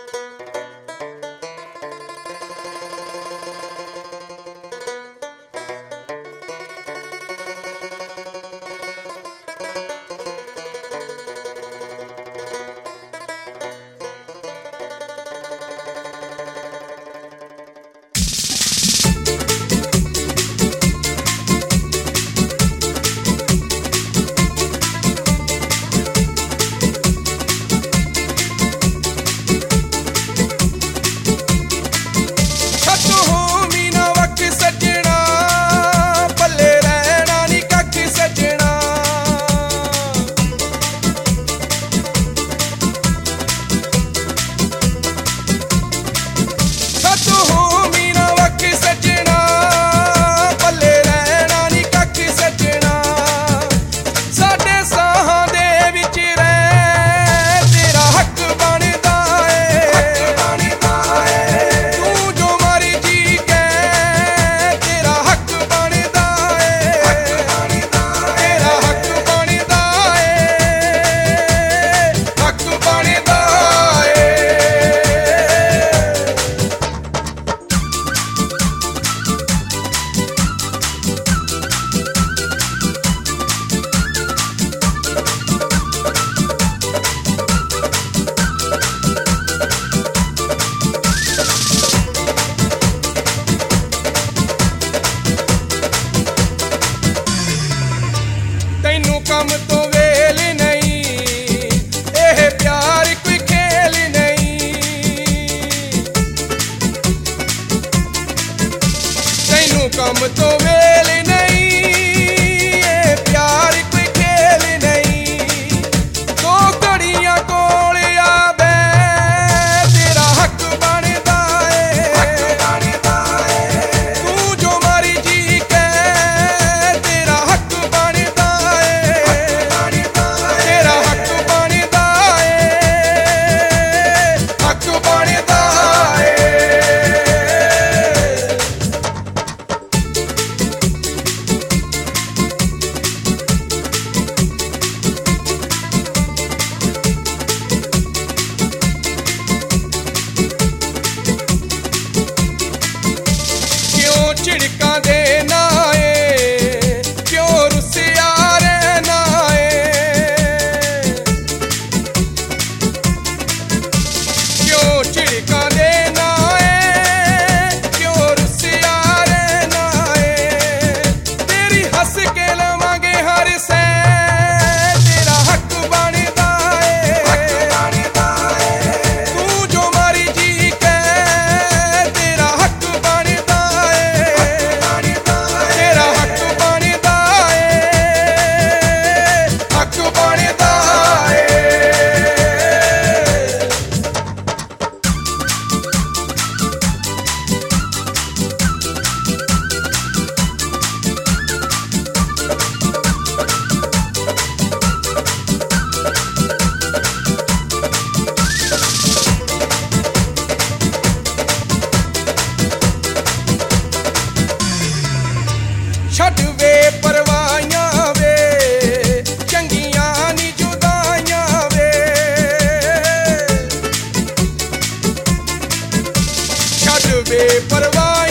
ਕੰਮ ਤੋਂ ਵੇਲ ਨਹੀਂ, ਇਹ ਪਿਆਰ ਕੋਈ ਖੇਲ ਨਹੀਂ। ਤੈਨੂੰ ਕੰਮ ਤੋਂ ਵੇਲ ਨਹੀਂ, ਇਹ ਪਿਆਰ ਕੋਈ ਖੇਲ ਨਹੀਂ। ਦੋ ਘੜੀਆਂ ਕੋਲ ਆਵੇ ਤੇਰਾ ਹੱਕ ਬਣਦਾ ਏ, ਤੂੰ ਜੋ ਮਰਜੀ ਕਹਿ ਤੇਰਾ ਹੱਕ ਬਣਦਾ ਏ, ਤੇਰਾ ਹੱਕ ਬਣਦਾ ਏ, ਹੱਕ ਬਣਦਾ ਏ। ਝਿੜਕਾਂ ਦੇ ਨਾ ਏ, ਕਿਉਂ ਰੁੱਸਿਆ ਰਹਿਣਾ ਏ, ਕਿਉਂ ਝਿੜਕਾਂ ਦੇ ਨਾ ਏ, ਕਿਉਂ ਰੁੱਸਿਆ ਰਹਿਣਾ ਏ। ਤੇਰੀ ਹੱਸ ਕੇ ਲਵਾਂਗੇ ਹਰ ਸੈ, ਤੇਰਾ ਹੱਕ ਬਣਦਾ ਏ, ਤੂੰ ਜੋ ਮਰਜੀ ਕਹਿ ਤੇਰਾ ਹੱਕ ਬਣਦਾ ਏ, ਤੇਰਾ ਹੱਕ ਬਣਦਾ ਏ, ਹੱਕ ਬਣਦਾ ਏ। ਛੱਡ ਵੇ ਪਰਵਾਈਆਂ ਵੇ, ਚੰਗੀਆਂ ਨੀ ਜੁਦਾਈਆਂ ਵੇ। ਛੱਡ ਵੇ ਪਰਵਾਈਆਂ